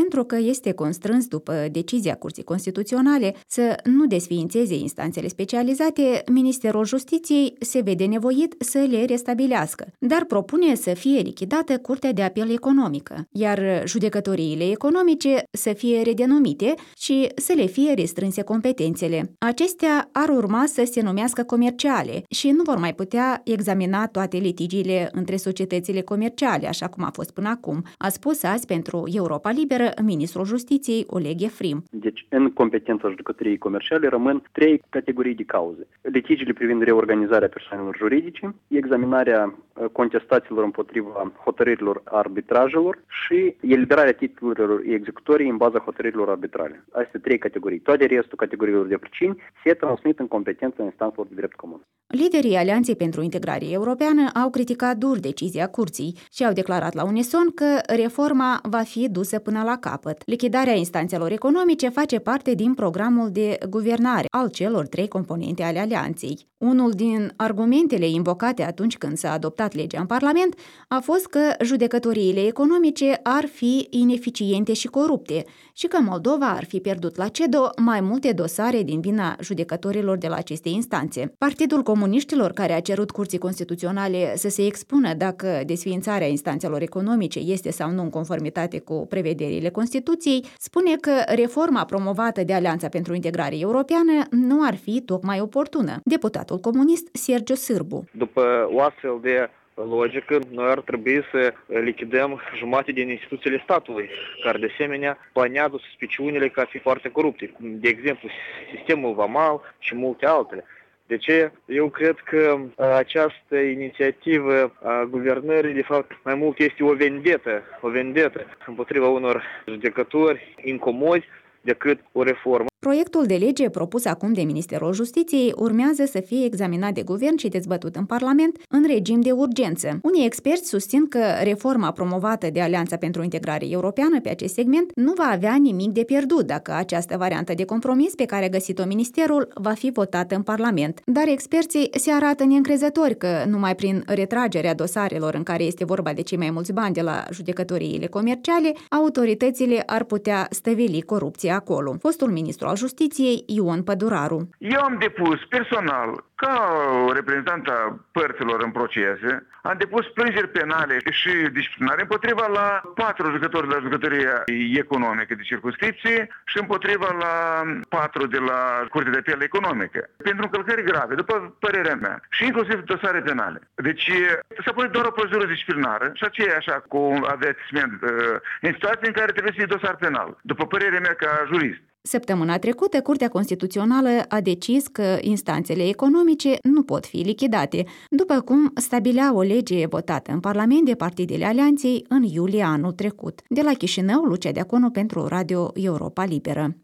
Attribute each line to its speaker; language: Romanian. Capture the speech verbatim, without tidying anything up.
Speaker 1: pentru că este constrâns după decizia Curții Constituționale să nu desființeze instanțele specializate, Ministerul Justiției se vede nevoit să le restabilească, dar propune să fie lichidată Curtea de Apel Economică, iar judecătoriile economice să fie redenumite și să le fie restrânse competențele. Acestea ar urma să se numească comerciale și nu vor mai putea examina toate litigiile între societățile comerciale, așa cum a fost până acum, a spus azi pentru Europa Liberă ministrul Justiției Oleg Efrim.
Speaker 2: Deci, în competența judecătoriei comerciale rămân trei categorii de cauze. Litigiile privind reorganizarea persoanelor juridice, examinarea contestațiilor împotriva hotărârilor arbitrajelor și eliberarea titlurilor executorii în baza hotărârilor arbitrale. Aceste trei categorii. Toate restul categoriilor de pricini se transmit în competența instanțelor de drept comun.
Speaker 1: Liderii Alianței pentru Integrare Europeană au criticat dur decizia Curții și au declarat la unison că reforma va fi dusă până la capăt. Lichidarea instanțelor economice face parte din programul de guvernare al celor trei componente ale Alianței. Unul din argumentele invocate atunci când s-a adoptat legea în Parlament a fost că judecătoriile economice ar fi ineficiente și corupte și că Moldova ar fi pierdut la CEDO mai multe dosare din vina judecătorilor de la aceste instanțe. Partidul Comuniștilor, care a cerut Curții Constituționale să se expună dacă desființarea instanțelor economice este sau nu în conformitate cu prevederile Constituției, spune că reforma promovată de Alianța pentru Integrare Europeană nu ar fi tocmai oportună. Deputatul comunist Sergiu Sârbu.
Speaker 3: După o astfel de logică, noi ar trebui să lichidăm jumătate din instituțiile statului, care de asemenea planează suspiciunile ca fi foarte corupte, de exemplu sistemul vamal și multe altele. De ce? Eu cred că această inițiativă a guvernării, de fapt, mai mult este o vendetă, o vendetă împotriva unor judecători incomozi decât o reformă.
Speaker 1: Proiectul de lege propus acum de Ministerul Justiției urmează să fie examinat de guvern și dezbătut în Parlament în regim de urgență. Unii experți susțin că reforma promovată de Alianța pentru Integrare Europeană pe acest segment nu va avea nimic de pierdut dacă această variantă de compromis pe care a găsit-o Ministerul va fi votată în Parlament. Dar experții se arată neîncrezători că numai prin retragerea dosarelor în care este vorba de cei mai mulți bani de la judecătoriile comerciale, autoritățile ar putea stăvili corupția acolo. Fostul ministru al Justiției, Ion Păduraru.
Speaker 4: Eu am depus personal, ca reprezentant a părților în procese, am depus plângeri penale și disciplinare împotriva la patru jucători la jucătoria economică de circunscripție și împotriva la patru de la Curtea de Apel Economică. Pentru încălcări grave, după părerea mea, și inclusiv dosare penale. Deci s-a pus doar o procedură disciplinară și aceea așa cu avertisment în situații în care trebuie să fie dosar penal, după părerea mea ca jurist.
Speaker 1: Săptămâna trecută, Curtea Constituțională a decis că instanțele economice nu pot fi lichidate, după cum stabilea o lege votată în Parlament de partidele Alianței în iulie anul trecut. De la Chișinău, Lucia Deaconu pentru Radio Europa Liberă.